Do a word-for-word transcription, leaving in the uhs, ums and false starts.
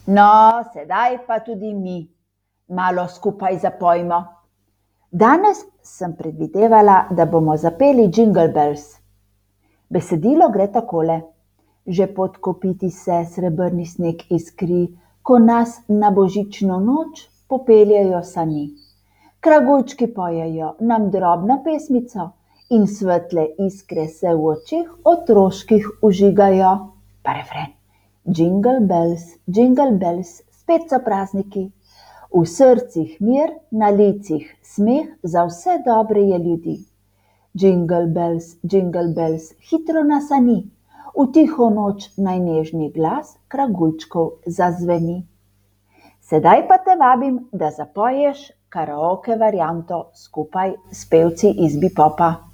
No, sedaj pa tudi mi malo skupaj zapojmo. Danes sem predvidevala, da bomo zapeli Jingle Bells. Besedilo gre takole. Že pod kopiti se srebrni sneg iskri, ko nas na božično noč popeljejo sani. Kragujčki pojejo nam drobno pesmico in svetle iskre se v očeh otroških vžigajo. Pa refren. Jingle bells, jingle bells, spet so prazniki. V srcih mir, na licih smeh, za vse dobre je ljudi. Jingle bells, jingle bells, hitro nasani, v tiho noč najnežni glas kragujčkov zazveni. Sedaj pa te vabim, da zapoješ karaoke varianto skupaj s pevci iz Bipopa.